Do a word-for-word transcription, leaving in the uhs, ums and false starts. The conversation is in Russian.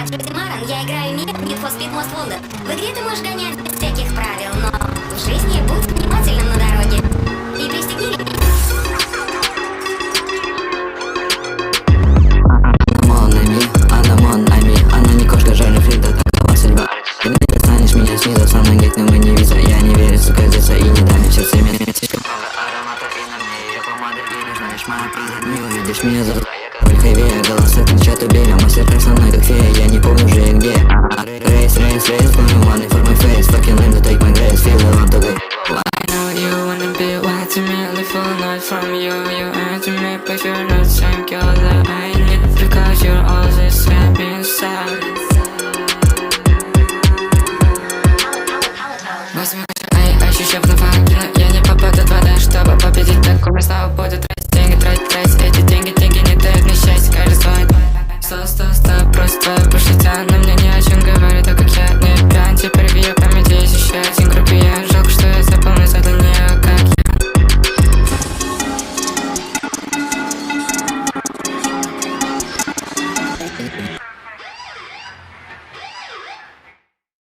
Джози Маран, я играю мир Need for Speed Most Wanted. В игре ты можешь гонять без всяких правил, но в жизни будь внимательным на дороге. И пристегни ремень. Она мон, ами, она не кошка, жарит фрита, такова судьба. Ты не достанешь меня снизу, со мной геть, но мы не виза. Я не верю, сука, здесь, и не дам, в сердце меня слишком много аромата, и на мне ее помада. И не знаешь, моя правда, не увидишь меня за король хайвея. Голоса кричат, убей, а мастер со мной как фея. Я не помню уже где. Рейс, рейс, рейс, blowing money for my face. Fucking lame to take my grace, feel the love to go. I know you wanna be wild to me, live all night from you. You earn to me, but you're not the same girl that I need. Because you're always happy inside. Возьми, ай, ощущаю в новаке. Я не попаду в вода, чтобы победить такую. Снова будет тратить деньги, тратить, тратить. Эти деньги, деньги не дают мне счастья. Каждый звонит. Сто, сто, сто, просто твоя пошутя. Но мне ни о чем говорит, так как я не пьян. Теперь в ее памяти есть еще один грубиян. Жалко, что я запомнил за для нее, как я.